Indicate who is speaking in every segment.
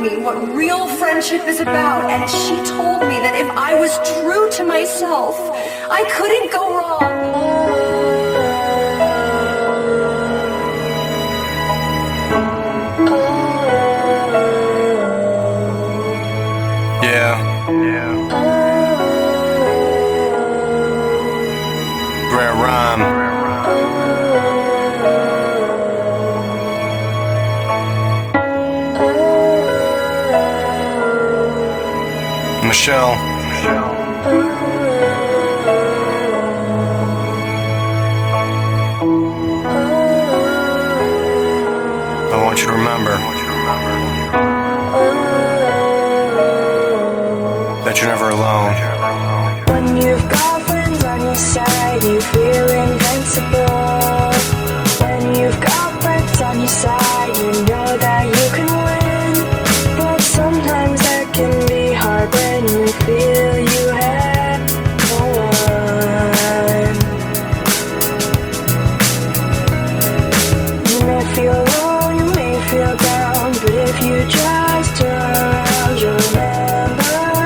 Speaker 1: me what real friendship is about, and she told me that if I was true to myself, I couldn't go wrong.
Speaker 2: Rare rhyme. Michelle. I want you to remember that you're never alone.
Speaker 3: When you've got friends on your side, you feel invincible. When you've got friends on your side, you know that you can win. But sometimes that can be hard when you feel you have no one. You may feel low, you may feel down, but if you just turn around, you'll remember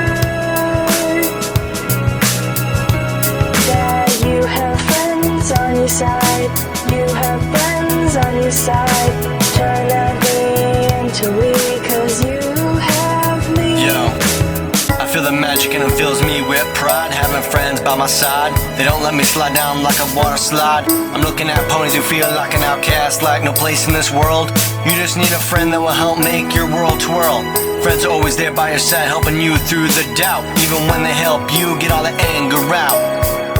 Speaker 3: on your side, you have friends on your side. Turn every into we, cause you have me.
Speaker 2: Yo, I feel the magic and it fills me with pride, having friends by my side. They don't let me slide down like a water slide. I'm looking at ponies who feel like an outcast, like no place in this world. You just need a friend that will help make your world twirl. Friends are always there by your side, helping you through the doubt. Even when they help you get all the anger out.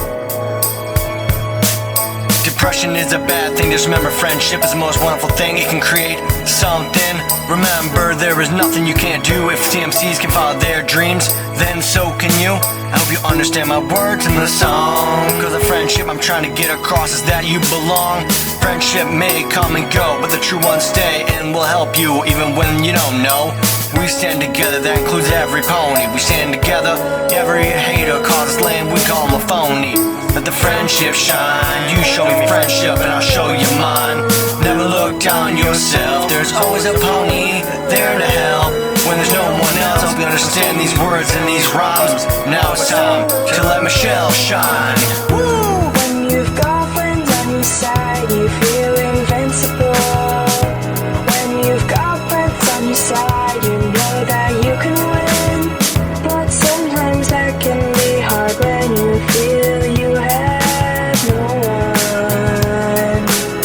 Speaker 2: Depression is a bad thing, just remember friendship is the most wonderful thing. It can create something. Remember, there is nothing you can't do. If CMCs can follow their dreams, then so can you. I hope you understand my words in the song, cause the friendship I'm trying to get across is that you belong. Friendship may come and go, but the true ones stay and will help you even when you don't know. We stand together, that includes every pony. We stand together, every hater calls us lame, we call them a phony. Let the friendship shine, you show me friendship and I'll show you mine. Never look down yourself, there's always a pony there to help. When there's no one else, I hope you understand these words and these rhymes. Now it's time to let Michelle shine.
Speaker 3: Woo! When you've got friends on your side, you feel invincible. When you've got friends on your side, you know that you can win. But sometimes that can be hard when you feel you have no one.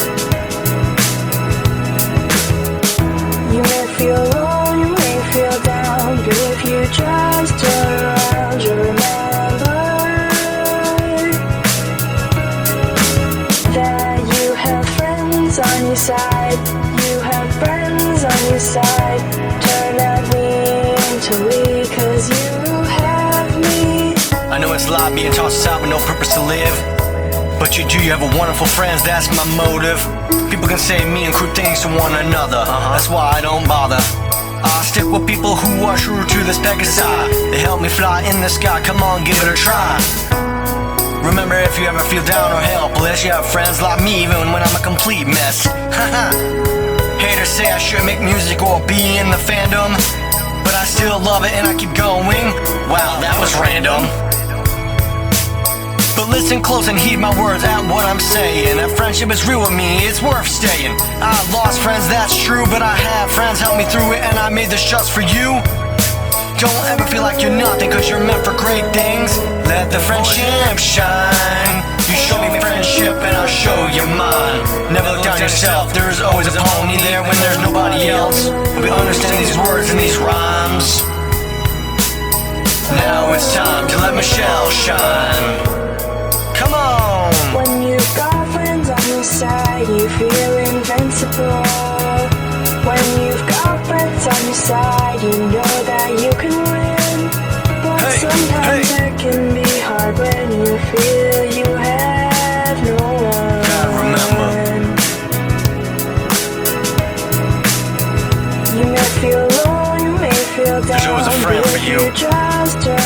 Speaker 3: You may feel low, you may feel down, but if you just turn around, you'll remember that you have friends on your side. You have friends on your side. Turn that we into we, cause you have me.
Speaker 2: I know it's a lot being tossed out with no purpose to live, but you do, you have a wonderful friends, that's my motive. People can say mean and crude things to one another, that's why I don't bother. I stick with people who are true to this Pegasus. They help me fly in the sky, come on, give it a try. Remember, if you ever feel down or helpless, you have friends like me even when I'm a complete mess. Haters say I shouldn't make music or be in the fandom, but I still love it and I keep going. Wow, that was random. But listen close and heed my words at what I'm saying. That friendship is real with me, it's worth staying. I've lost friends, that's true, but I have friends help me through it, and I made this just for you. Don't ever feel like you're nothing, cause you're meant for great things. Let the friendship shine. You show me friendship and I'll show you mine. Never look down yourself, there's always a pony there when there's nobody else. Hope you understand these words and these rhymes. Now it's time to let Michelle shine. Come on!
Speaker 3: When you've got friends on your side, you feel invincible. When you've got friends on your side, you know that you can win. But sometimes that can be hard when you feel you have no one.
Speaker 2: Gotta remember.
Speaker 3: You may feel low, you may feel down,
Speaker 2: there's always a friend
Speaker 3: but
Speaker 2: for
Speaker 3: if
Speaker 2: you.
Speaker 3: Just